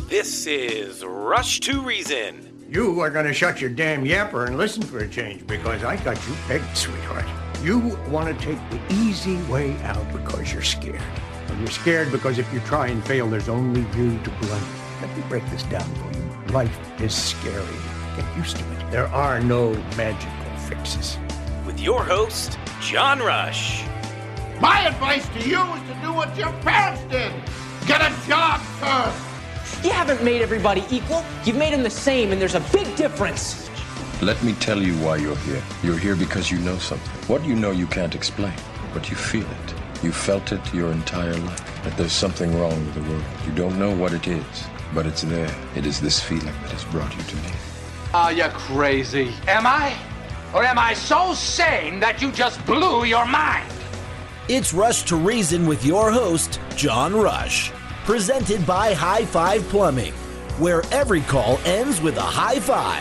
This is Rush to Reason. You are going to shut your damn yapper and listen for a change because I got you pegged, sweetheart. You want to take the easy way out because you're scared. And you're scared because if you try and fail, there's only you to blame. Let me break this down for you. Life is scary. Get used to it. There are no magical fixes. With your host, John Rush. My advice to you is to do what your parents did. Get a job first. You haven't made everybody equal. You've made them the same, and there's a big difference. Let me tell you why you're here. You're here because you know something. What you know you can't explain, but you feel it. You felt it your entire life, that there's something wrong with the world. You don't know what it is, but it's there. It is this feeling that has brought you to me. Are you crazy? Am I? Or am I so sane that you just blew your mind? It's Rush to Reason with your host, John Rush. Presented by High Five Plumbing, where every call ends with a high five.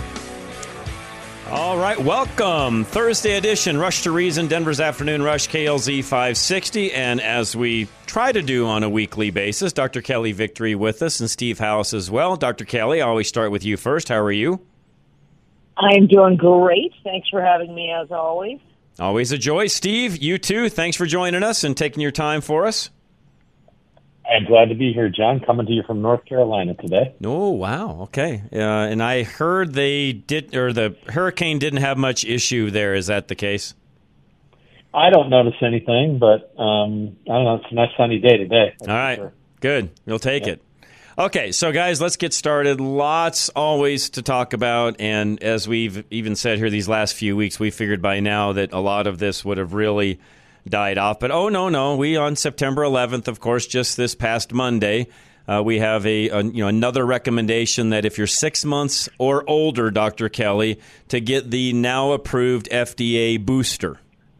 All right, welcome. Thursday edition, Rush to Reason, Denver's Afternoon Rush, KLZ 560. And as we try to do on a weekly basis, Dr. Kelly Victory with us and Steve House as well. Dr. Kelly, I always start with you first. How are you? I'm doing great. Thanks for having me, as always. Always a joy. Steve, you too. Thanks for joining us and taking your time for us. I'm glad to be here, John, coming to you from North Carolina today. Oh, wow. Okay. And I heard the hurricane didn't have much issue there. Is that the case? I don't notice anything, but I don't know. It's a nice sunny day today. All right. Sure. Good. We'll take it. Okay. So, guys, let's get started. Lots always to talk about. And as we've even said here these last few weeks, we figured by now that a lot of this would have really died off. But no. We on September 11th, of course, just this past Monday, we have another recommendation that if you're 6 months or older, Dr. Kelly, to get the now approved FDA booster.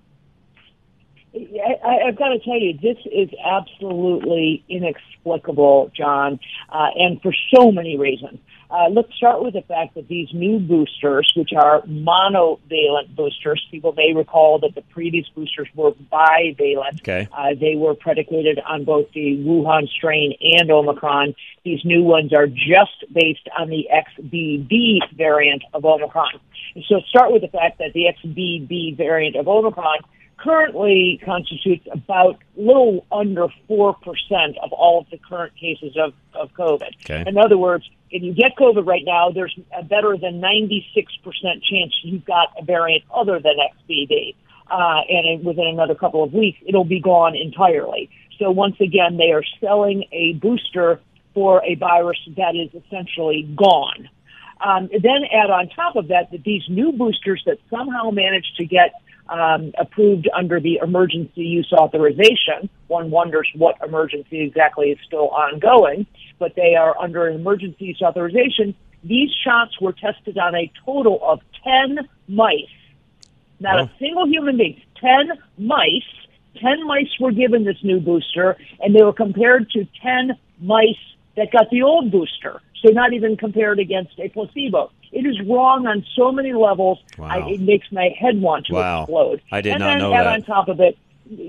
I've got to tell you, this is absolutely inexplicable, John, and for so many reasons. Let's start with the fact that these new boosters, which are monovalent boosters, people may recall that the previous boosters were bivalent. Okay. They were predicated on both the Wuhan strain and Omicron. These new ones are just based on the XBB variant of Omicron. And so start with the fact that the XBB variant of Omicron currently constitutes about a little under 4% of all of the current cases of COVID. Okay. In other words, if you get COVID right now, there's a better than 96% chance you've got a variant other than XBB. And within another couple of weeks, it'll be gone entirely. So once again, they are selling a booster for a virus that is essentially gone. Then add on top of that these new boosters that somehow managed to get approved under the emergency use authorization. One wonders what emergency exactly is still ongoing, but they are under an emergency use authorization. These shots were tested on a total of 10 mice. Not a single human being. 10 mice. 10 mice were given this new booster, and they were compared to 10 mice that got the old booster. So not even compared against a placebo. It is wrong on so many levels. Wow. It makes my head want to explode. I did and not then know add that. On top of it,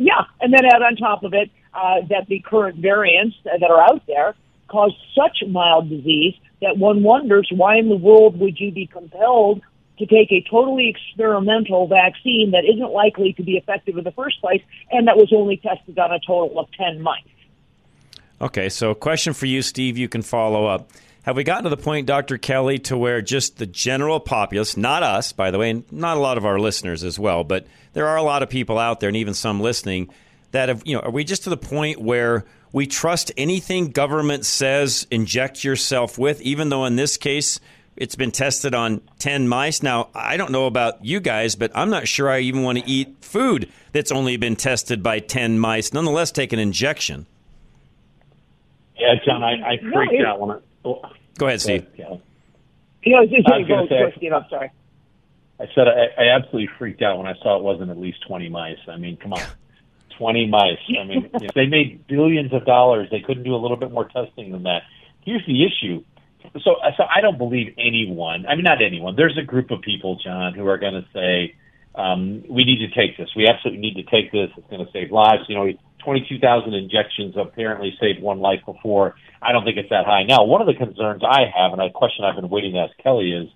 that the current variants that are out there cause such mild disease that one wonders why in the world would you be compelled to take a totally experimental vaccine that isn't likely to be effective in the first place and that was only tested on a total of 10 mice. Okay, so question for you, Steve, you can follow up. Have we gotten to the point, Dr. Kelly, to where just the general populace, not us, by the way, and not a lot of our listeners as well, but there are a lot of people out there and even some listening that have, are we just to the point where we trust anything government says inject yourself with, even though in this case it's been tested on 10 mice? Now, I don't know about you guys, but I'm not sure I even want to eat food that's only been tested by 10 mice. Nonetheless, take an injection. Yeah, John, I freaked out when Go ahead, Steve. Go, Steve, I'm sorry. I said I absolutely freaked out when I saw it wasn't at least 20 mice. I mean, come on. 20 mice. I mean, they made billions of dollars. They couldn't do a little bit more testing than that. Here's the issue. So I don't believe anyone. I mean, not anyone. There's a group of people, John, who are going to say, we need to take this. We absolutely need to take this. It's going to save lives. 22,000 injections apparently saved one life before. I don't think it's that high. Now, one of the concerns I have, and a question I've been waiting to ask Kelly is,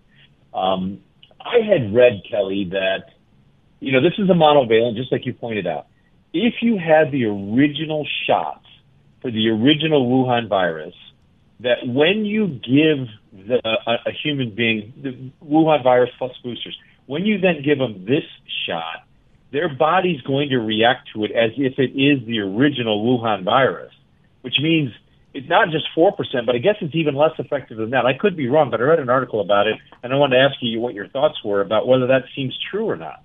I had read, Kelly, that, this is a monovalent, just like you pointed out. If you had the original shots for the original Wuhan virus, that when you give a human being the Wuhan virus plus boosters, when you then give them this shot, their body's going to react to it as if it is the original Wuhan virus, which means it's not just 4%, but I guess it's even less effective than that. I could be wrong, but I read an article about it, and I wanted to ask you what your thoughts were about whether that seems true or not.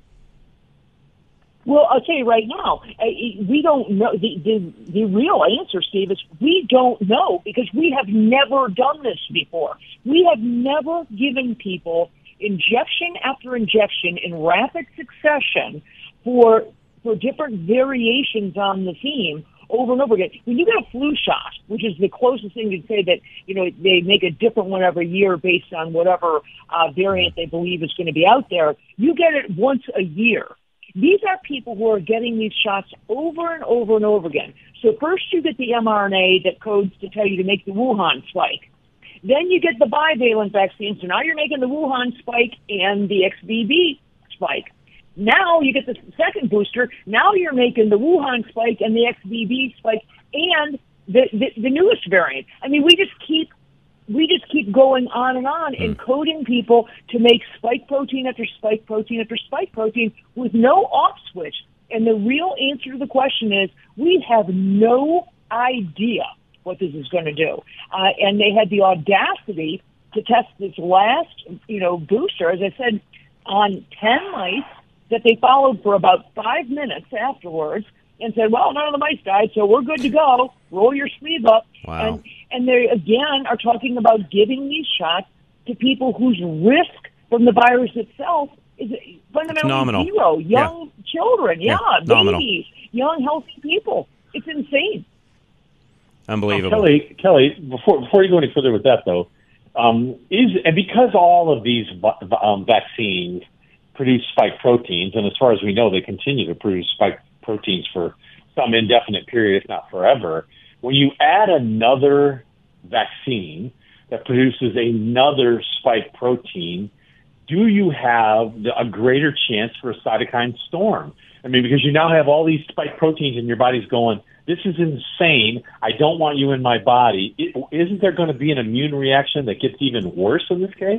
Well, I'll tell you right now, we don't know. The real answer, Steve, is we don't know because we have never done this before. We have never given people injection after injection in rapid succession for different variations on the theme over and over again. When you get a flu shot, which is the closest thing to say that, they make a different one every year based on whatever variant they believe is going to be out there, you get it once a year. These are people who are getting these shots over and over and over again. So first you get the mRNA that codes to tell you to make the Wuhan spike. Then you get the bivalent vaccine. So now you're making the Wuhan spike and the XBB spike. Now you get the second booster. Now you're making the Wuhan spike and the XBB spike and the newest variant. I mean, we just keep going on and on, encoding people to make spike protein after spike protein after spike protein with no off switch. And the real answer to the question is we have no idea what this is going to do. And they had the audacity to test this last, booster, as I said, on 10 mice that they followed for about 5 minutes afterwards and said, well, none of the mice died, so we're good to go. Roll your sleeve up. Wow. And they, again, are talking about giving these shots to people whose risk from the virus itself is fundamentally zero. Young children, babies, young, healthy people. It's insane. Unbelievable. Kelly, before you go any further with that, though, and because all of these vaccines produce spike proteins, and as far as we know, they continue to produce spike proteins for some indefinite period, if not forever, when you add another vaccine that produces another spike protein, do you have a greater chance for a cytokine storm? I mean, because you now have all these spike proteins and your body's going, this is insane. I don't want you in my body. Isn't there going to be an immune reaction that gets even worse in this case?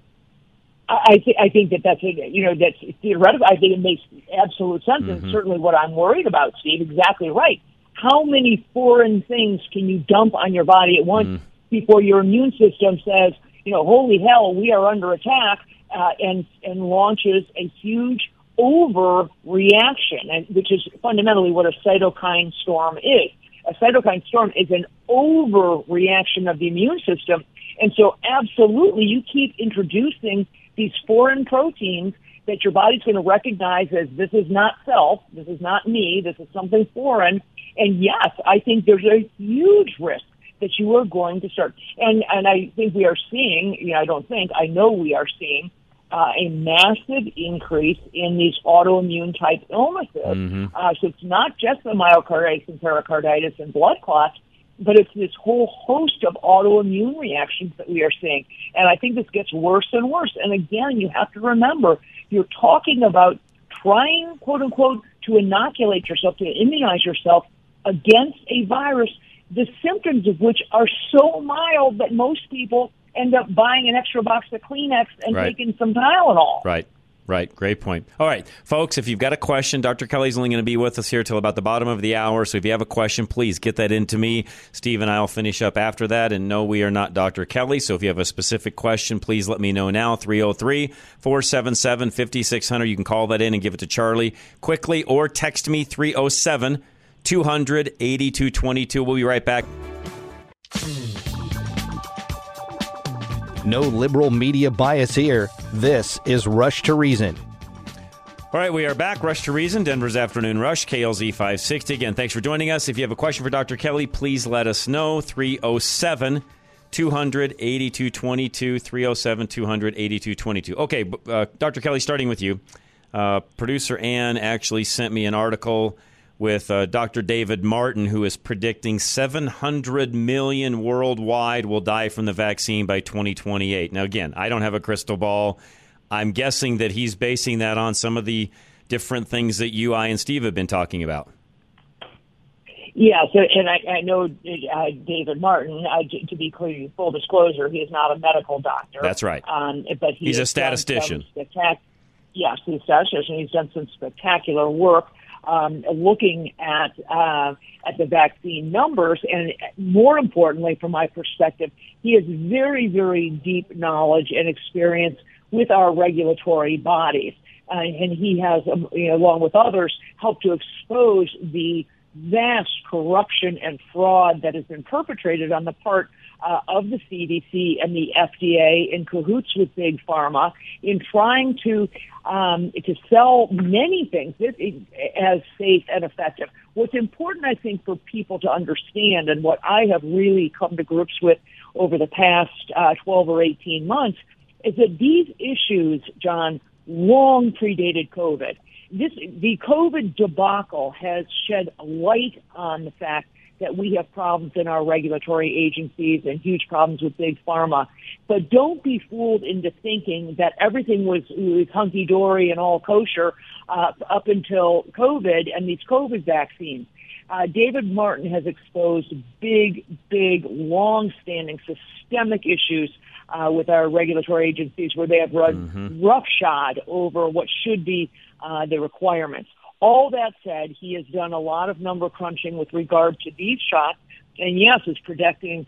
I think that's theoretical. I think it makes absolute sense, and certainly what I'm worried about, Steve. Exactly right. How many foreign things can you dump on your body at once before your immune system says, holy hell, we are under attack, and launches a huge overreaction, which is fundamentally what a cytokine storm is. A cytokine storm is an overreaction of the immune system, and so absolutely you keep introducing these foreign proteins that your body's going to recognize as this is not self, this is not me, this is something foreign. And yes, I think there's a huge risk that you are going to start. And I think we are seeing, I know we are seeing a massive increase in these autoimmune type illnesses. So it's not just the myocarditis and pericarditis and blood clots, but it's this whole host of autoimmune reactions that we are seeing. And I think this gets worse and worse. And again, you have to remember, you're talking about trying, quote unquote, to inoculate yourself, to immunize yourself against a virus, the symptoms of which are so mild that most people end up buying an extra box of Kleenex and taking some Tylenol. Right. Great point. All right, folks, if you've got a question, Dr. Kelly's only going to be with us here till about the bottom of the hour. So if you have a question, please get that into me. Steve and I will finish up after that. And no, we are not Dr. Kelly. So if you have a specific question, please let me know now. 303-477-5600. You can call that in and give it to Charlie quickly, or text me 307-200-8222. We'll be right back. No liberal media bias here. This is Rush to Reason. All right, we are back. Rush to Reason, Denver's Afternoon Rush, KLZ 560. Again, thanks for joining us. If you have a question for Dr. Kelly, please let us know. 307-200-8222, 307-200-8222. Okay, Dr. Kelly, starting with you. Producer Ann actually sent me an article with Dr. David Martin, who is predicting 700 million worldwide will die from the vaccine by 2028. Now, again, I don't have a crystal ball. I'm guessing that he's basing that on some of the different things that you, I, and Steve have been talking about. Yeah, so, and I know David Martin, to be clear, full disclosure, he is not a medical doctor. That's right. But he's a statistician. Yes, he's a statistician. He's done some spectacular work looking at the vaccine numbers, and more importantly, from my perspective, he has very, very deep knowledge and experience with our regulatory bodies, and he has, along with others, helped to expose the vast corruption and fraud that has been perpetrated on the part of the CDC and the FDA in cahoots with Big Pharma in trying to sell many things as safe and effective. What's important, I think, for people to understand, and what I have really come to grips with over the past 12 or 18 months, is that these issues, John, long predated COVID. The COVID debacle has shed light on the fact that we have problems in our regulatory agencies and huge problems with Big Pharma. But don't be fooled into thinking that everything was hunky-dory and all kosher up until COVID and these COVID vaccines. David Martin has exposed big, long-standing systemic issues with our regulatory agencies where they have run roughshod over what should be the requirements. All that said, he has done a lot of number crunching with regard to these shots, and yes, is predicting,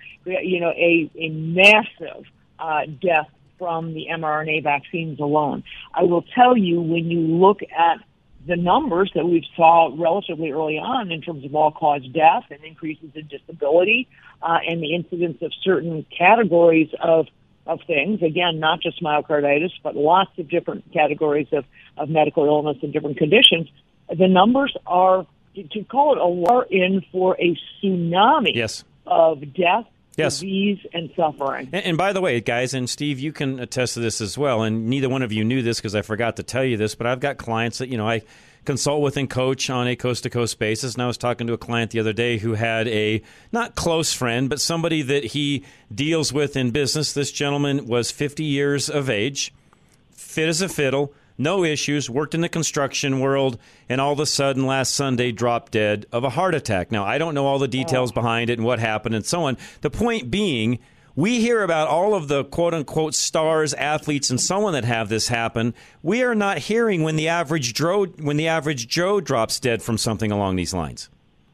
a massive death from the mRNA vaccines alone. I will tell you, when you look at the numbers that we saw relatively early on in terms of all-cause death and increases in disability and the incidence of certain categories of things, again, not just myocarditis, but lots of different categories of medical illness and different conditions, the numbers are, to call it we're in for a tsunami of death, disease, and suffering. And by the way, guys, and Steve, you can attest to this as well, and neither one of you knew this because I forgot to tell you this, but I've got clients that, I consult with and coach on a coast-to-coast basis, and I was talking to a client the other day who had a, not close friend, but somebody that he deals with in business. This gentleman was 50 years of age, fit as a fiddle, no issues, worked in the construction world, and all of a sudden last Sunday dropped dead of a heart attack. Now, I don't know all the details behind it and what happened and so on. The point being, we hear about all of the quote-unquote stars, athletes, and so on that have this happen. We are not hearing when the average Joe drops dead from something along these lines.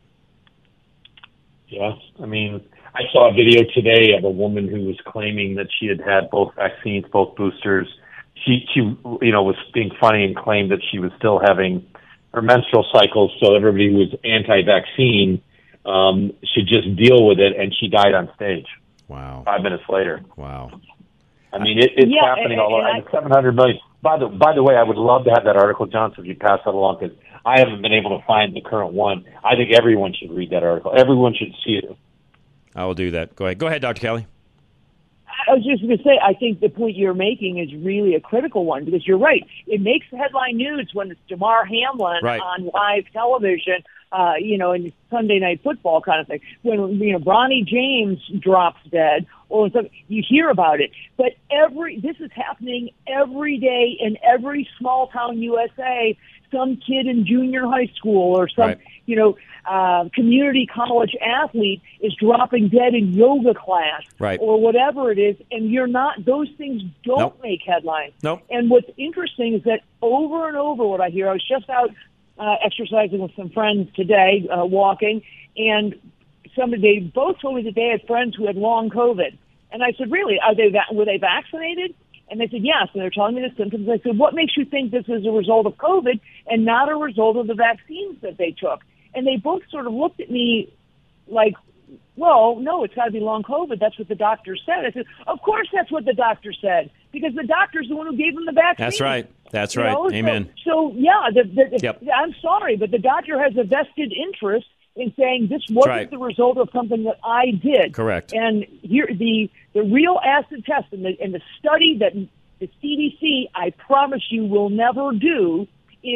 Yeah, I mean, I saw a video today of a woman who was claiming that she had both vaccines, both boosters. She was being funny and claimed that she was still having her menstrual cycles, so everybody who was anti-vaccine should just deal with it, and she died on stage. Wow. 5 minutes later. Wow. I mean, it's happening all over. 700 million. By the way, I would love to have that article, John, so if you pass that along, because I haven't been able to find the current one. I think everyone should read that article. Everyone should see it. I will do that. Go ahead, Dr. Kelly. I was just going to say, I think the point you're making is really a critical one, because you're right. It makes headline news when it's Damar Hamlin on live television, in Sunday Night Football kind of thing. When, Bronny James drops dead, or something, you hear about it. But this is happening every day in every small town USA. Some kid in junior high school or some, community college athlete is dropping dead in yoga class or whatever it is, and those things don't make headlines. And what's interesting is that over and over what I hear, I was just out exercising with some friends today, walking, and they both told me that they had friends who had long COVID. And I said, really, were they vaccinated? And they said, yes. And they're telling me the symptoms. I said, what makes you think this is a result of COVID and not a result of the vaccines that they took? And they both sort of looked at me like, well, no, it's got to be long COVID. That's what the doctor said. I said, of course that's what the doctor said, because the doctor's the one who gave them the vaccine. That's right. Amen. So I'm sorry, but the doctor has a vested interest in saying this wasn't the result of something that I did. Correct. And here, the real acid test and the study that the CDC, I promise you, will never do is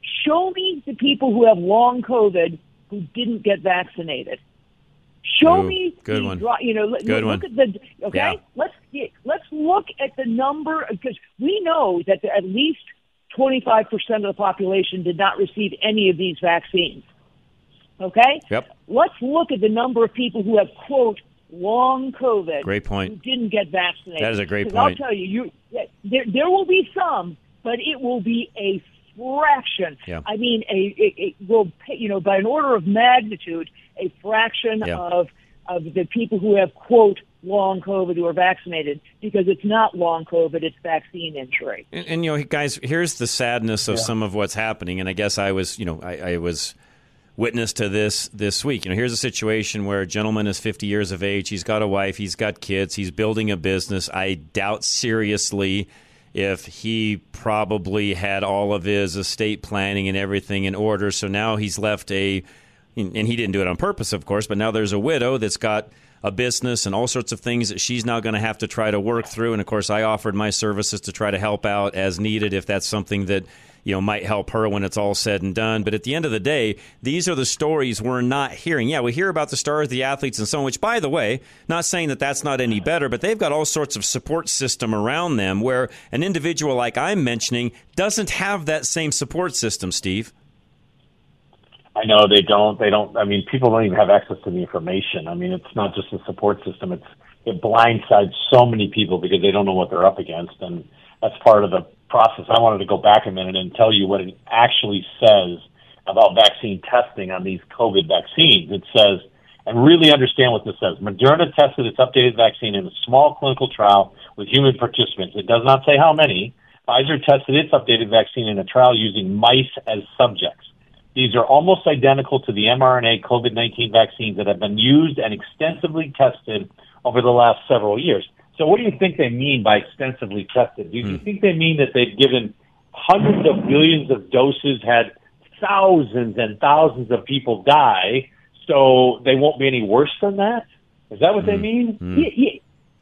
Show me the people who have long COVID who didn't get vaccinated. Show me. Good one. Good look at the. Okay, yeah. Let's look at the number, because we know that at least 25% of the population did not receive any of these vaccines. Okay. Yep. Let's look at the number of people who have, quote, long COVID. Great point. Who didn't get vaccinated. That is a great point. I'll tell you, there will be some, but it will be a fraction. Yeah. I mean, it will, by an order of magnitude, a fraction of the people who have, quote, long COVID who are vaccinated, because it's not long COVID, it's vaccine injury. And guys, here's the sadness of some of what's happening. And I guess I was witness to this week. Here's a situation where a gentleman is 50 years of age. He's got a wife. He's got kids. He's building a business. I doubt seriously if he probably had all of his estate planning and everything in order. So now he's left and he didn't do it on purpose, of course, but now there's a widow that's got a business and all sorts of things that she's now going to have to try to work through. And, of course, I offered my services to try to help out as needed if that's something that might help her when it's all said and done. But at the end of the day, these are the stories we're not hearing. Yeah, we hear about the stars, the athletes, and so on, which, by the way, not saying that that's not any better, but they've got all sorts of support system around them where an individual like I'm mentioning doesn't have that same support system, Steve. I know they don't. I mean, people don't even have access to the information. I mean, it's not just a support system. It blindsides so many people because they don't know what they're up against, and that's part of the process. I wanted to go back a minute and tell you what it actually says about vaccine testing on these COVID vaccines. It says, and really understand what this says, Moderna tested its updated vaccine in a small clinical trial with human participants. It does not say how many. Pfizer tested its updated vaccine in a trial using mice as subjects. These are almost identical to the mRNA COVID-19 vaccines that have been used and extensively tested over the last several years. So what do you think they mean by extensively tested? Do you think they mean that they've given hundreds of billions of doses, had thousands and thousands of people die, so they won't be any worse than that? Is that what they mean? Yeah,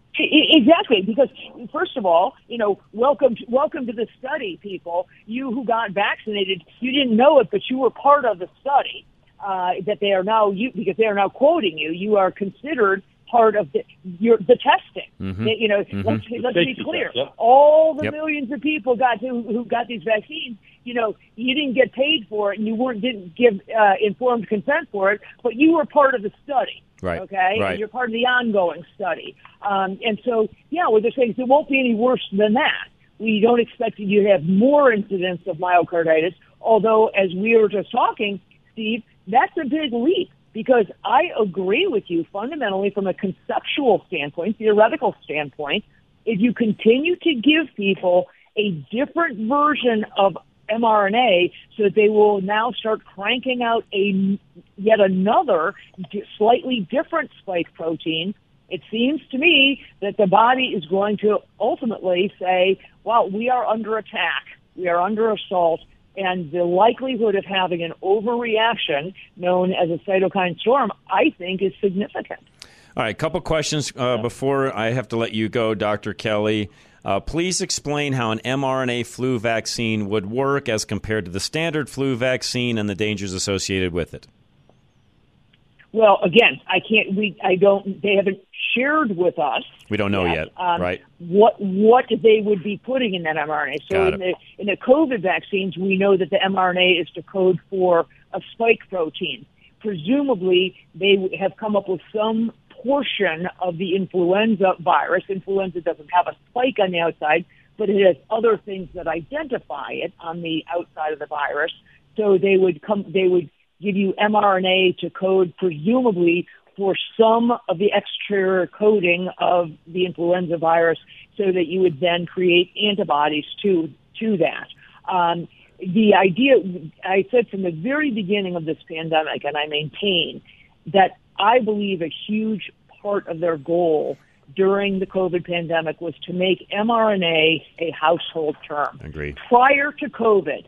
exactly, because first of all, welcome to the study, people. You who got vaccinated, you didn't know it, but you were part of the study. That they are now because they are now quoting you. You are considered part of the testing. Mm-hmm. Let's be clear. Yep. All the millions of people who got these vaccines. You didn't get paid for it, and didn't give informed consent for it, but you were part of the study. Right. Okay. Right. And you're part of the ongoing study. And so, what they're saying is it won't be any worse than that. We don't expect you to have more incidents of myocarditis, although, as we were just talking, Steve, that's a big leap, because I agree with you fundamentally from a conceptual standpoint, theoretical standpoint. If you continue to give people a different version of mRNA so that they will now start cranking out yet another slightly different spike protein, it seems to me that the body is going to ultimately say, well, we are under attack, we are under assault, and the likelihood of having an overreaction known as a cytokine storm, I think, is significant. All right, a couple questions before I have to let you go, Dr. Kelly. Please explain how an mRNA flu vaccine would work as compared to the standard flu vaccine and the dangers associated with it. Well, again, they haven't shared with us. We don't know yet, right? What they would be putting in that mRNA. So in the COVID vaccines, we know that the mRNA is to code for a spike protein. Presumably, they have come up with some portion of the influenza virus. Influenza doesn't have a spike on the outside, but it has other things that identify it on the outside of the virus. So they would give you mRNA to code presumably for some of the exterior coding of the influenza virus, so that you would then create antibodies to that. The idea, I said from the very beginning of this pandemic, and I maintain that I believe a huge part of their goal during the COVID pandemic was to make mRNA a household term. Agreed. Prior to COVID,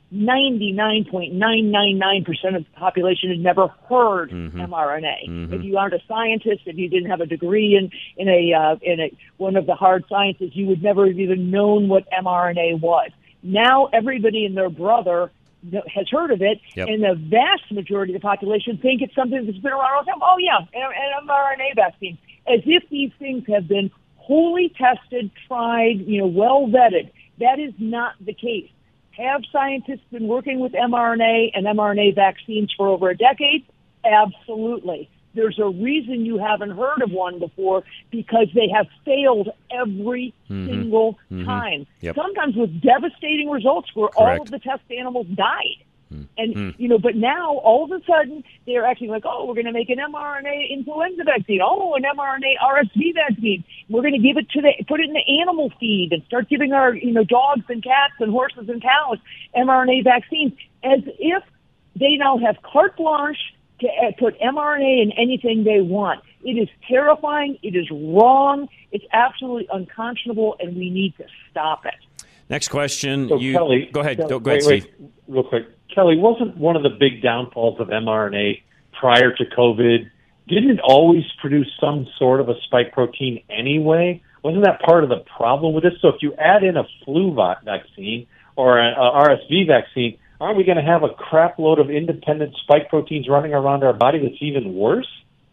99.999% of the population had never heard mRNA. Mm-hmm. If you aren't a scientist, if you didn't have a degree in one of the hard sciences, you would never have even known what mRNA was. Now everybody and their brother has heard of it, and the vast majority of the population think it's something that's been around all the time. Oh, yeah, an mRNA vaccine. As if these things have been wholly tested, tried, well vetted. That is not the case. Have scientists been working with mRNA and mRNA vaccines for over a decade? Absolutely. There's a reason you haven't heard of one before, because they have failed every single time. Sometimes with devastating results where all of the test animals died. And, but now all of a sudden they're acting like, oh, we're going to make an mRNA influenza vaccine. Oh, an mRNA RSV vaccine. We're going to give it put it in the animal feed and start giving our, dogs and cats and horses and cows mRNA vaccines, as if they now have carte blanche to put mRNA in anything they want. It is terrifying. It is wrong. It's absolutely unconscionable, and we need to stop it. Next question. So Kelly, go ahead. Go ahead, Steve. Real quick. Kelly, wasn't one of the big downfalls of mRNA prior to COVID, didn't it always produce some sort of a spike protein anyway? Wasn't that part of the problem with this? So if you add in a flu vaccine or an RSV vaccine, aren't we going to have a crap load of independent spike proteins running around our body that's even worse?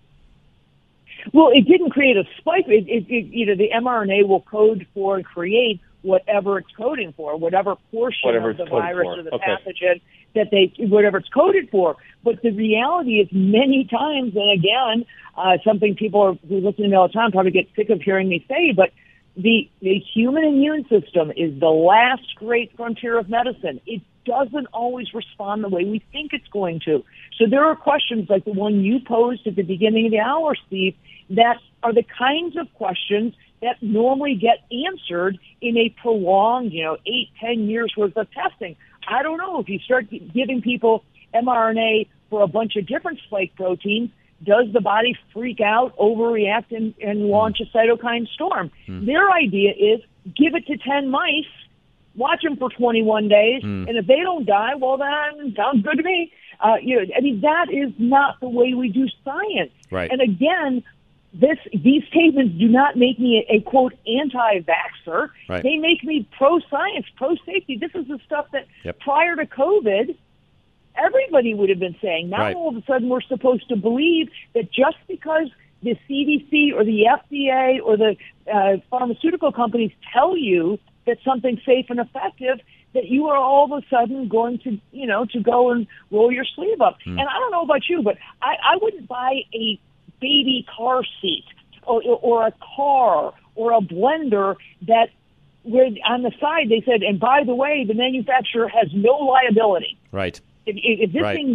Well, it didn't create a spike. The mRNA will code for and create whatever it's coding for, whatever portion of the virus or the pathogen whatever it's coded for. But the reality is many times, and again, something people who listen to me all the time probably get sick of hearing me say, but the human immune system is the last great frontier of medicine. It doesn't always respond the way we think it's going to. So there are questions like the one you posed at the beginning of the hour, Steve, that are the kinds of questions that normally get answered in a prolonged, 8-10 years worth of testing. I don't know. If you start giving people mRNA for a bunch of different spike proteins, does the body freak out, overreact, and launch a cytokine storm? Their idea is give it to 10 mice, watch them for 21 days, and if they don't die, well, then sounds good to me. That is not the way we do science. Right. And again, these statements do not make me a quote anti-vaxxer. Right. They make me pro-science, pro-safety. This is the stuff that prior to COVID, everybody would have been saying. Now all of a sudden we're supposed to believe that just because the CDC or the FDA or the pharmaceutical companies tell you that something's safe and effective, that you are all of a sudden going to, to go and roll your sleeve up. And I don't know about you, but I wouldn't buy a baby car seat or a car or a blender that where on the side they said, and by the way, the manufacturer has no liability. Right. If this thing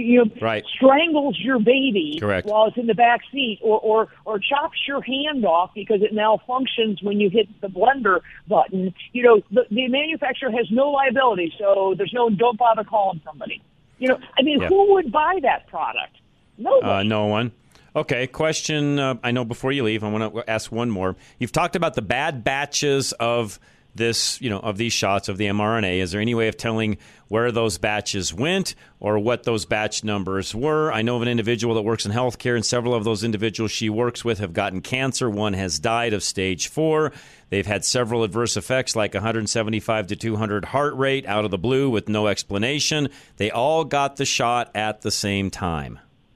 strangles your baby while it's in the back seat or chops your hand off because it malfunctions when you hit the blender button, the manufacturer has no liability, so don't bother calling somebody. Who would buy that product? Nobody. No one. Okay, question. I know before you leave, I want to ask one more. You've talked about the bad batches of this, of these shots of the mRNA. Is there any way of telling where those batches went or what those batch numbers were? I know of an individual that works in healthcare, and several of those individuals she works with have gotten cancer. One has died of stage 4. They've had several adverse effects like 175 to 200 heart rate out of the blue with no explanation. They all got the shot at the same time.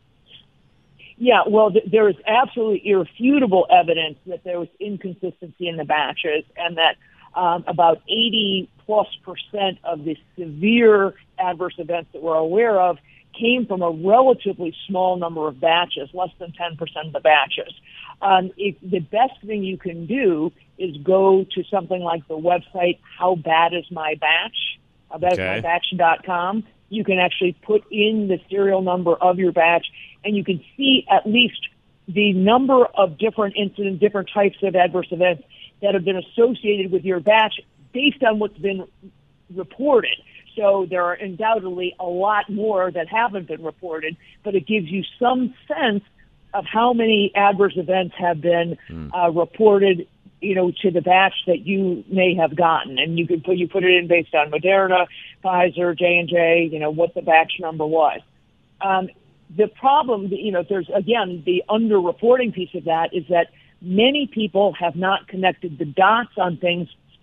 Yeah, well, there is absolutely irrefutable evidence that there was inconsistency in the batches, and that about 80+% of the severe adverse events that we're aware of came from a relatively small number of batches, less than 10% of the batches. The best thing you can do is go to something like the website How Bad Is My Batch, howbadismybatch.com. You can actually put in the serial number of your batch, and you can see at least the number of different incidents, different types of adverse events that have been associated with your batch based on what's been reported. So there are undoubtedly a lot more that haven't been reported, but it gives you some sense of how many adverse events have been reported, to the batch that you may have gotten. And you put it in based on Moderna, Pfizer, J&J, what the batch number was. The problem, there's, again, the underreporting piece of that is that many people have not connected the dots on things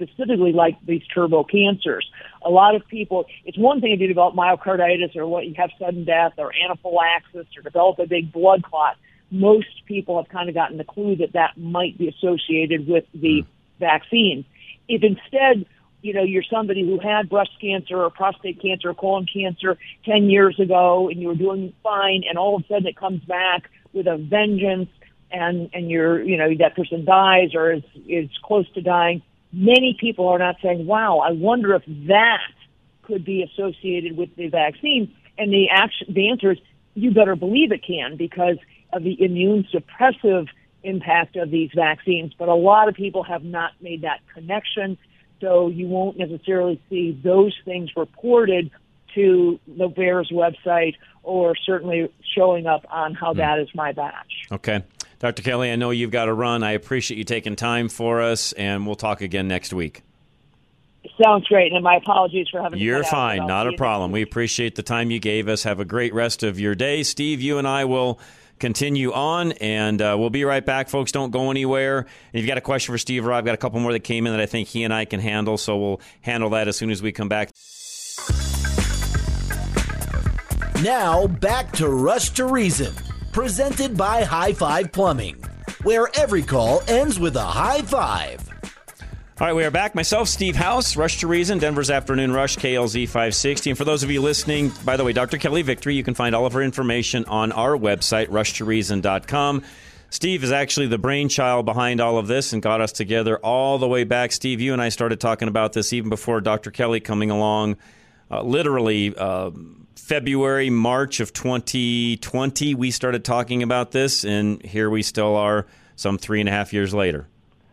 specifically like these turbo cancers. A lot of people, it's one thing if you develop myocarditis or what you have sudden death or anaphylaxis or develop a big blood clot. Most people have kind of gotten the clue that that might be associated with the vaccine. If instead, you're somebody who had breast cancer or prostate cancer or colon cancer 10 years ago and you were doing fine and all of a sudden it comes back with a vengeance and that person dies or is close to dying, many people are not saying, wow, I wonder if that could be associated with the vaccine. And the answer is you better believe it can because of the immune suppressive impact of these vaccines. But a lot of people have not made that connection. So you won't necessarily see those things reported to the VAERS website or certainly showing up on How Bad Is My Batch. Okay. Dr. Kelly, I know you've got to run. I appreciate you taking time for us, and we'll talk again next week. Sounds great, and my apologies for having to You're cut fine. out. Not a problem. We appreciate the time you gave us. Have a great rest of your day. Steve, you and I will continue on, and we'll be right back. Folks, don't go anywhere. And if you've got a question for Steve or I've got a couple more that came in that I think he and I can handle, so we'll handle that as soon as we come back. Now, back to Rush to Reason, presented by High Five Plumbing, where every call ends with a high five. All right, we are back. Myself, Steve House, Rush to Reason, Denver's Afternoon Rush, KLZ 560. And for those of you listening, by the way, Dr. Kelly Victory, you can find all of her information on our website, rushtoreason.com. Steve is actually the brainchild behind all of this and got us together all the way back. Steve, you and I started talking about this even before Dr. Kelly coming along, literally February, March of 2020. We started talking about this, and here we still are some 3.5 years later.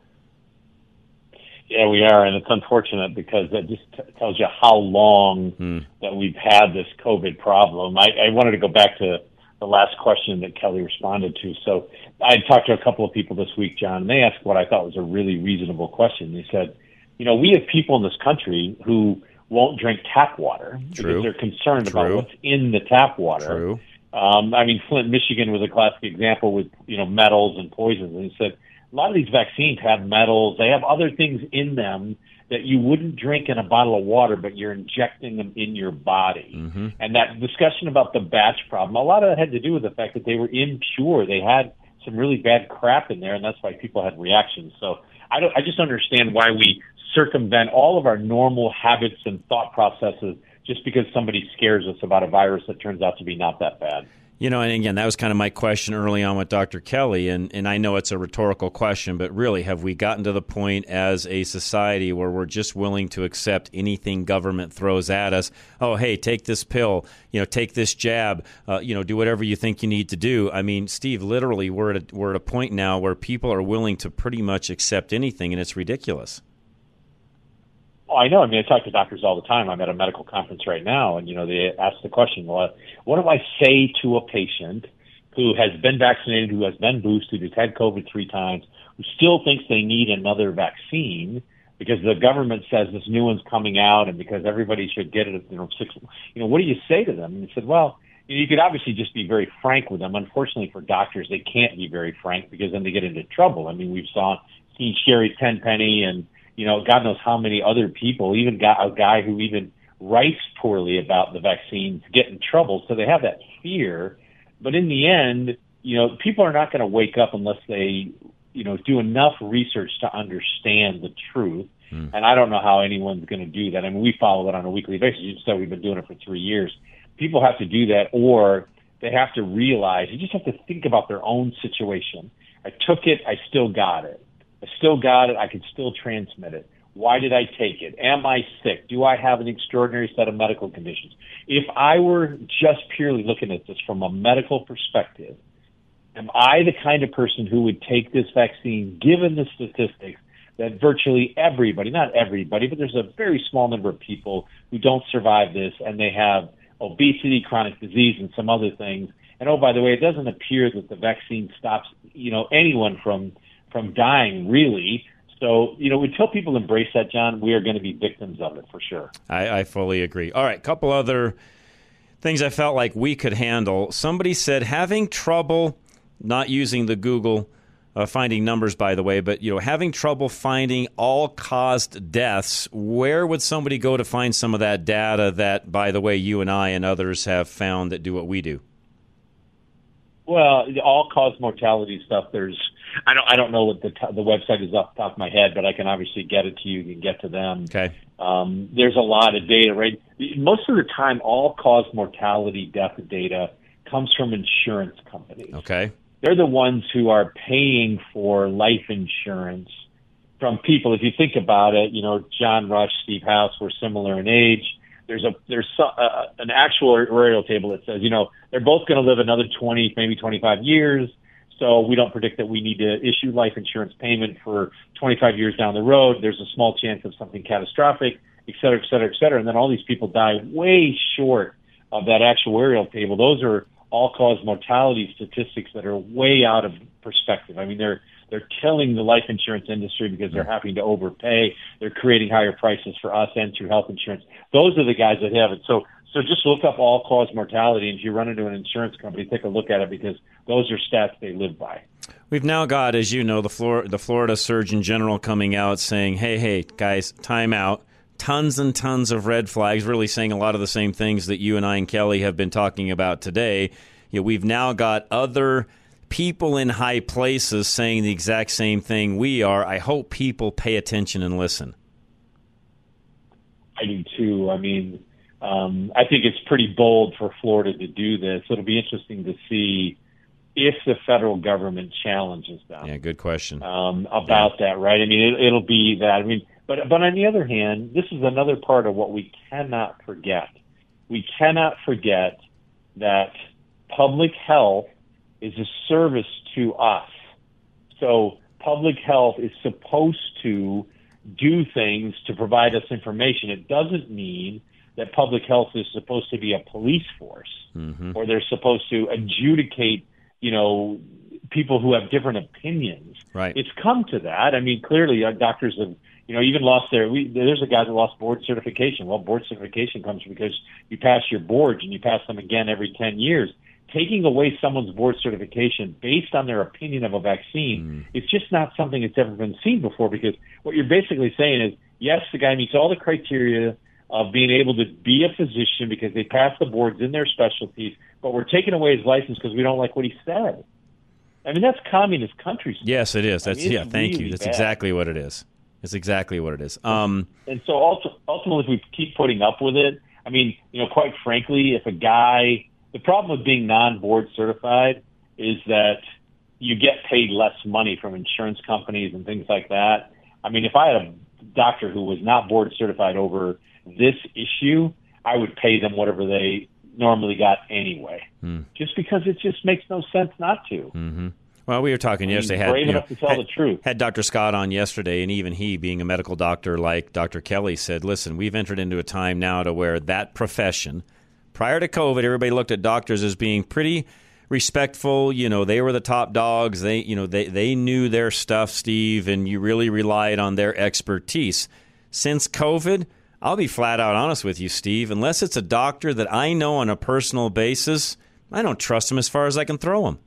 Yeah, we are, and it's unfortunate because that just tells you how long that we've had this COVID problem. I wanted to go back to the last question that Kelly responded to. So I talked to a couple of people this week, John, and they asked what I thought was a really reasonable question. They said, we have people in this country who won't drink tap water because they're concerned about what's in the tap water. Flint, Michigan was a classic example with, metals and poisons. And he said, a lot of these vaccines have metals. They have other things in them that you wouldn't drink in a bottle of water, but you're injecting them in your body. Mm-hmm. And that discussion about the batch problem, a lot of that had to do with the fact that they were impure. They had some really bad crap in there, and that's why people had reactions. So I just understand why we circumvent all of our normal habits and thought processes just because somebody scares us about a virus that turns out to be not that bad. And again, that was kind of my question early on with Dr. Kelly, and I know it's a rhetorical question, but really, have we gotten to the point as a society where we're just willing to accept anything government throws at us? Oh, hey, take this pill, take this jab, do whatever you think you need to do. I mean, Steve, literally, we're at a point now where people are willing to pretty much accept anything, and it's ridiculous. Oh, I know. I talk to doctors all the time. I'm at a medical conference right now, and, they ask the question, well, what do I say to a patient who has been vaccinated, who has been boosted, who's had COVID 3 times, who still thinks they need another vaccine because the government says this new one's coming out and because everybody should get it, 6, what do you say to them? And he said, well, you could obviously just be very frank with them. Unfortunately for doctors, they can't be very frank because then they get into trouble. We've seen Sherry Tenpenny and, God knows how many other people, even got a guy who even writes poorly about the vaccines, get in trouble. So they have that fear. But in the end, people are not going to wake up unless they, do enough research to understand the truth. And I don't know how anyone's going to do that. We follow it on a weekly basis. You said we've been doing it for 3 years. People have to do that, or they have to realize, you just have to think about their own situation. I took it, I still got it. I can still transmit it. Why did I take it? Am I sick? Do I have an extraordinary set of medical conditions? If I were just purely looking at this from a medical perspective, am I the kind of person who would take this vaccine, given the statistics that virtually everybody, not everybody, but there's a very small number of people who don't survive this, and they have obesity, chronic disease, and some other things. And oh, by the way, it doesn't appear that the vaccine stops, anyone from dying, really. So, until people embrace that, John, we are going to be victims of it for sure. I fully agree. All right, couple other things I felt like we could handle. Somebody said having trouble not using the Google finding numbers, by the way, but having trouble finding all-caused deaths, where would somebody go to find some of that data that, by the way, you and I and others have found that do what we do? Well, the all-cause mortality stuff, I don't know what the website is off the top of my head, but I can obviously get it to you. You can get to them. Okay. There's a lot of data, right? Most of the time, all-cause mortality death data comes from insurance companies. Okay. They're the ones who are paying for life insurance from people. If you think about it, John Rush, Steve House, we're similar in age. There's an actuarial table that says, they're both going to live another 20, maybe 25 years. So we don't predict that we need to issue life insurance payment for 25 years down the road. There's a small chance of something catastrophic, et cetera, et cetera, et cetera. And then all these people die way short of that actuarial table. Those are all-cause mortality statistics that are way out of perspective. I mean, they're killing the life insurance industry because they're having to overpay. They're creating higher prices for us and through health insurance. Those are the guys that have it. So just look up all-cause mortality, and if you run into an insurance company, take a look at it because those are stats they live by. We've now got, as you know, the Florida Surgeon General coming out saying, hey, guys, time out. Tons and tons of red flags, really saying a lot of the same things that you and I and Kelly have been talking about today. We've now got other people in high places saying the exact same thing we are. I hope people pay attention and listen. I do too. I mean, I think it's pretty bold for Florida to do this. It'll be interesting to see if the federal government challenges them. Yeah, good question. About that, right? I mean, it'll be that. I mean, but on the other hand, this is another part of what we cannot forget. We cannot forget that public health is a service to us. So public health is supposed to do things to provide us information. It doesn't mean that public health is supposed to be a police force or they're supposed to adjudicate, people who have different opinions. Right. It's come to that. I mean, clearly doctors have, even lost there's a guy that lost board certification. Well, board certification comes because you pass your boards and you pass them again every 10 years. Taking away someone's board certification based on their opinion of a vaccine, it's just not something that's ever been seen before, because what you're basically saying is, yes, the guy meets all the criteria of being able to be a physician because they passed the boards in their specialties, but we're taking away his license because we don't like what he said. I mean, that's communist countries. Yes, it is. Thank really you. That's bad. Exactly what it is. It's exactly what it is. And so ultimately, if we keep putting up with it, I mean, quite frankly, if a guy, the problem with being non-board certified is that you get paid less money from insurance companies and things like that. I mean, if I had a doctor who was not board certified over this issue, I would pay them whatever they normally got anyway, just because it just makes no sense not to. Mm-hmm. Well, we were talking yesterday. Brave enough to tell the truth. Had Dr. Scott on yesterday, and even he, being a medical doctor like Dr. Kelly, said, listen, we've entered into a time now to where that profession, prior to COVID, everybody looked at doctors as being pretty respectful. They were the top dogs. They knew their stuff, Steve, and you really relied on their expertise. Since COVID, I'll be flat out honest with you, Steve. Unless it's a doctor that I know on a personal basis, I don't trust him as far as I can throw him.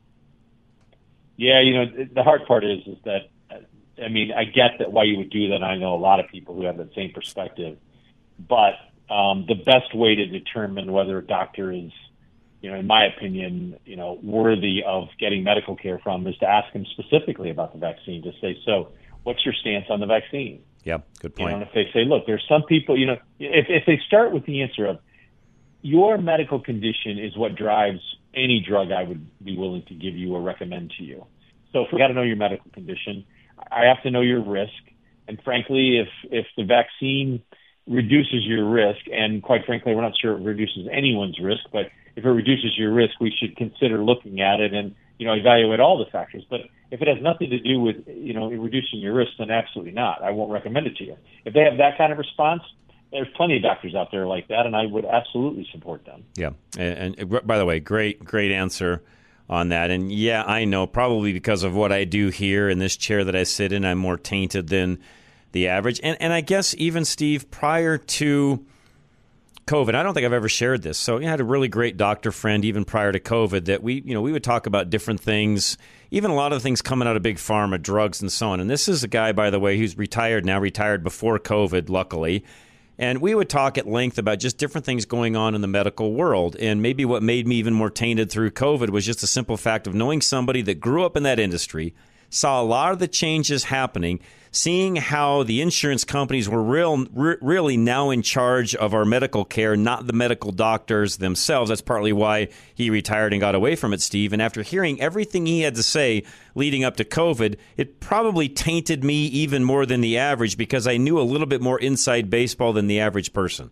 Yeah, the hard part is that, I mean, I get that why you would do that. I know a lot of people who have that same perspective. But the best way to determine whether a doctor is, in my opinion, worthy of getting medical care from is to ask him specifically about the vaccine. To say, so what's your stance on the vaccine? Yeah, good point. And if they say, look, there's some people, if they start with the answer of your medical condition is what drives any drug I would be willing to give you or recommend to you. So if we got to know your medical condition, I have to know your risk. And frankly, if the vaccine reduces your risk, and quite frankly, we're not sure it reduces anyone's risk, but if it reduces your risk, we should consider looking at it and, evaluate all the factors. But if it has nothing to do with, reducing your risk, then absolutely not. I won't recommend it to you. If they have that kind of response, there's plenty of doctors out there like that, and I would absolutely support them. Yeah. And by the way, great answer on that. And yeah, I know probably because of what I do here in this chair that I sit in, I'm more tainted than the average. And I guess even, Steve, prior to COVID. I don't think I've ever shared this. So I had a really great doctor friend even prior to COVID that we would talk about different things, even a lot of things coming out of big pharma, drugs and so on. And this is a guy, by the way, who's retired before COVID, luckily. And we would talk at length about just different things going on in the medical world. And maybe what made me even more tainted through COVID was just the simple fact of knowing somebody that grew up in that industry, saw a lot of the changes happening, seeing how the insurance companies were really now in charge of our medical care, not the medical doctors themselves. That's partly why he retired and got away from it, Steve. And after hearing everything he had to say leading up to COVID, it probably tainted me even more than the average because I knew a little bit more inside baseball than the average person.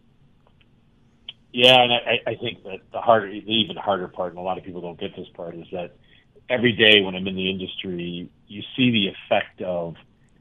Yeah, and I think that the even harder part, and a lot of people don't get this part, is that every day when I'm in the industry, you see the effect of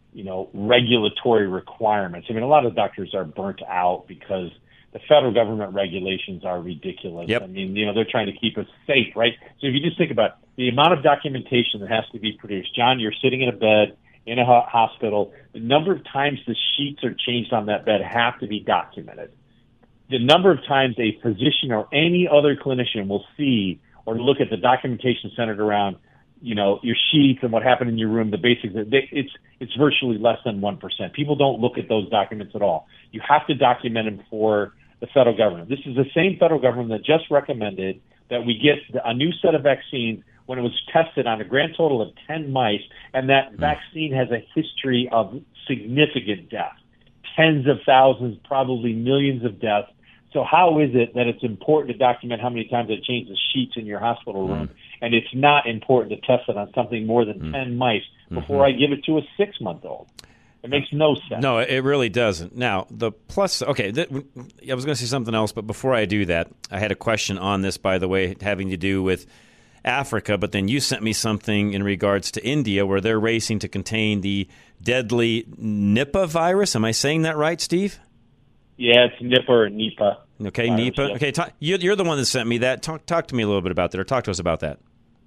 regulatory requirements. I mean, a lot of doctors are burnt out because the federal government regulations are ridiculous. Yep. I mean, they're trying to keep us safe, right? So if you just think about the amount of documentation that has to be produced. John, you're sitting in a bed in a hospital. The number of times the sheets are changed on that bed have to be documented. The number of times a physician or any other clinician will see or look at the documentation centered around your sheets and what happened in your room, the basics, it's virtually less than 1%. People don't look at those documents at all. You have to document them for the federal government. This is the same federal government that just recommended that we get a new set of vaccines when it was tested on a grand total of 10 mice, and that vaccine has a history of significant death, tens of thousands, probably millions of deaths. So how is it that it's important to document how many times they change the sheets in your hospital room, and it's not important to test it on something more than 10 mice before I give it to a 6-month-old? It makes no sense. No, it really doesn't. Now, the plus, okay, I was going to say something else, but before I do that, I had a question on this, by the way, having to do with Africa, but then you sent me something in regards to India where they're racing to contain the deadly Nipah virus. Am I saying that right, Steve? Yeah, it's Nipah or Nipah. Okay, virus, Nipah. yeah. Okay, you're the one that sent me that. Talk to me a little bit about that, or talk to us about that.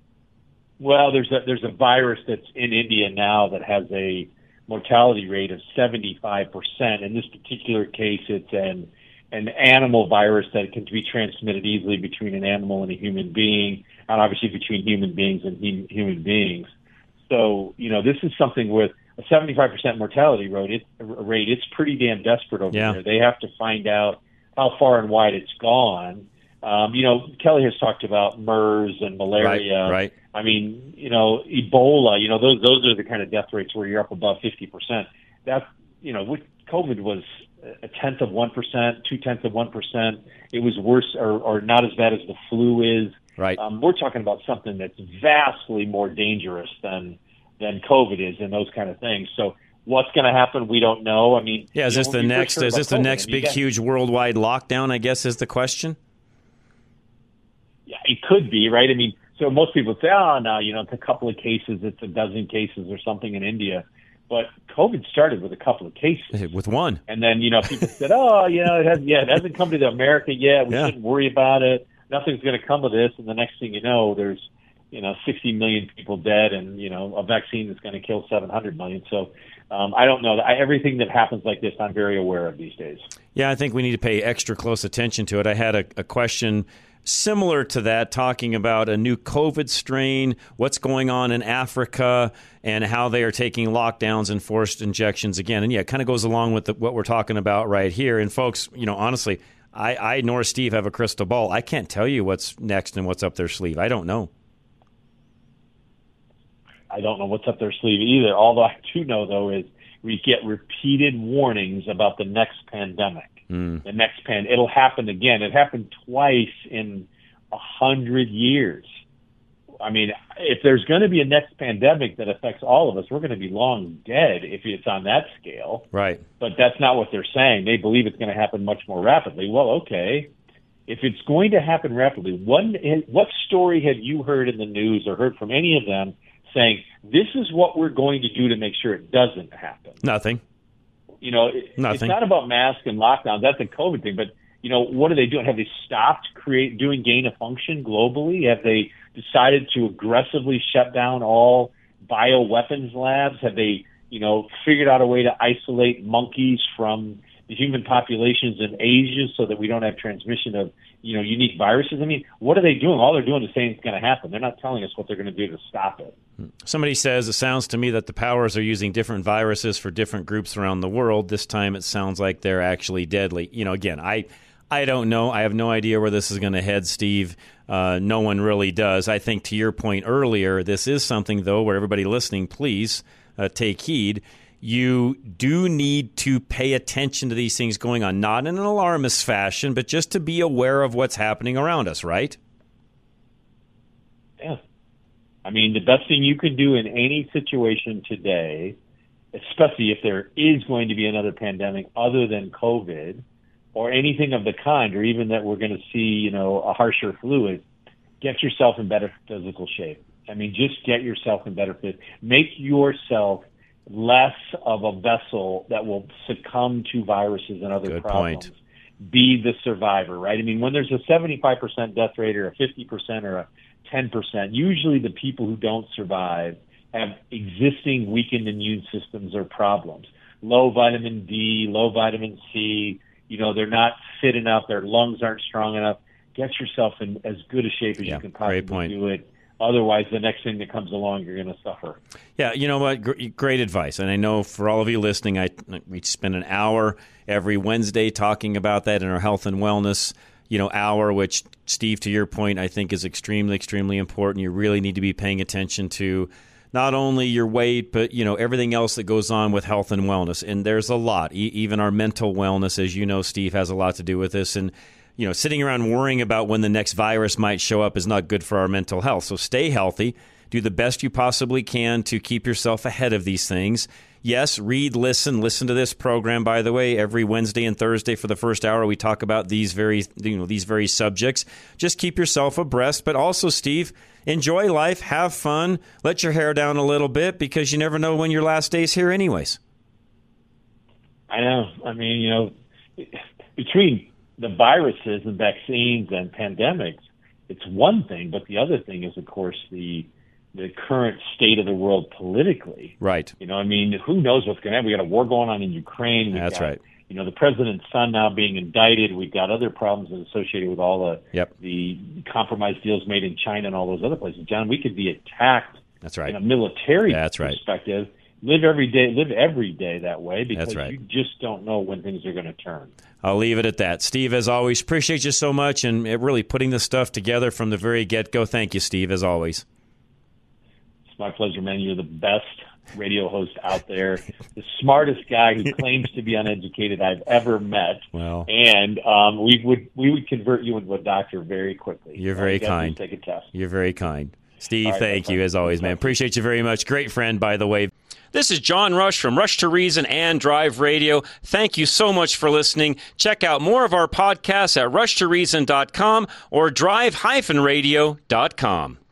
Well, there's a virus that's in India now that has a mortality rate of 75%. In this particular case, it's an animal virus that can be transmitted easily between an animal and a human being, and obviously between human beings and human beings. So, this is something with a 75% mortality rate. It's pretty damn desperate over there. They have to find out how far and wide it's gone. Kelly has talked about MERS and malaria. Right. I mean, Ebola. Those are the kind of death rates where you're up above 50%. That's with COVID was 0.1%, 0.2%. It was worse or not as bad as the flu is. Right. We're talking about something that's vastly more dangerous than COVID is, and those kind of things. So what's going to happen? We don't know. I mean, is this the next? Is this the next big, huge worldwide lockdown? I guess is the question. Yeah, it could be, right? I mean, so most people say, "Oh, no, it's a couple of cases, it's a dozen cases or something in India." But COVID started with a couple of cases, with one, and then people said, "Oh, it hasn't come to America yet. We shouldn't worry about it. Nothing's going to come of this." And the next thing you know, there's 60 million people dead, and a vaccine that's going to kill 700 million. So I don't know. Everything that happens like this, I'm very aware of these days. Yeah, I think we need to pay extra close attention to it. I had a question similar to that, talking about a new COVID strain, what's going on in Africa, and how they are taking lockdowns and forced injections again. And it kind of goes along with what we're talking about right here. And folks, honestly, I nor Steve have a crystal ball. I can't tell you what's next and what's up their sleeve. I don't know. I don't know what's up their sleeve either. Although I do know, though, is we get repeated warnings about the next pandemic. The next it'll happen again. It happened twice in 100 years. I mean, if there's going to be a next pandemic that affects all of us, we're going to be long dead if it's on that scale. Right. But that's not what they're saying. They believe it's going to happen much more rapidly. Well, okay. If it's going to happen rapidly, what story have you heard in the news or heard from any of them saying, this is what we're going to do to make sure it doesn't happen? Nothing. It's not about masks and lockdowns. That's a COVID thing. But, what are they doing? Have they stopped doing gain of function globally? Have they decided to aggressively shut down all bioweapons labs? Have they, figured out a way to isolate monkeys from the human populations in Asia so that we don't have transmission of, unique viruses. I mean, what are they doing? All they're doing is saying it's going to happen. They're not telling us what they're going to do to stop it. Somebody says, it sounds to me that the powers are using different viruses for different groups around the world. This time it sounds like they're actually deadly. Again, I don't know. I have no idea where this is going to head, Steve. No one really does. I think to your point earlier, this is something, though, where everybody listening, please take heed. You do need to pay attention to these things going on, not in an alarmist fashion, but just to be aware of what's happening around us, right? Yeah. I mean, the best thing you can do in any situation today, especially if there is going to be another pandemic other than COVID or anything of the kind, or even that we're going to see, a harsher flu, is get yourself in better physical shape. I mean, just get yourself in better fit. Make yourself less of a vessel that will succumb to viruses and other problems. Point. Be the survivor, right? I mean, when there's a 75% death rate or a 50% or a 10%, usually the people who don't survive have existing weakened immune systems or problems. Low vitamin D, low vitamin C, they're not fit enough, their lungs aren't strong enough. Get yourself in as good a shape as you can possibly do it. Otherwise, the next thing that comes along, you're going to suffer. Yeah, you know what? Great advice. And I know for all of you listening, we spend an hour every Wednesday talking about that in our health and wellness, hour, which, Steve, to your point, I think is extremely, extremely important. You really need to be paying attention to not only your weight, but, everything else that goes on with health and wellness. And there's a lot. Even our mental wellness, as you know, Steve, has a lot to do with this. And sitting around worrying about when the next virus might show up is not good for our mental health. So stay healthy. Do the best you possibly can to keep yourself ahead of these things. Yes, read, listen to this program, by the way. Every Wednesday and Thursday for the first hour, we talk about these very subjects. Just keep yourself abreast. But also, Steve, enjoy life, have fun, let your hair down a little bit, because you never know when your last day's here anyways. I know. I mean, between the viruses and vaccines and pandemics, it's one thing, but the other thing is, of course, the current state of the world politically. Right. Who knows what's going to happen? We got a war going on in Ukraine. That's right. The president's son now being indicted. We've got other problems associated with all the compromise deals made in China and all those other places. John, we could be attacked. That's right. In a military That's perspective. Right. Live every day that way, because That's right. You just don't know when things are going to turn. I'll leave it at that. Steve, as always, appreciate you so much and really putting this stuff together from the very get-go. Thank you, Steve, as always. It's my pleasure, man. You're the best radio host out there, the smartest guy who claims to be uneducated I've ever met. Well, and we would convert you into a doctor very quickly. You're very kind. Take a test. You're very kind. Steve, thank you, as always, man. Appreciate you very much. Great friend, by the way. This is John Rush from Rush to Reason and Drive Radio. Thank you so much for listening. Check out more of our podcasts at rushtoreason.com or drive-radio.com.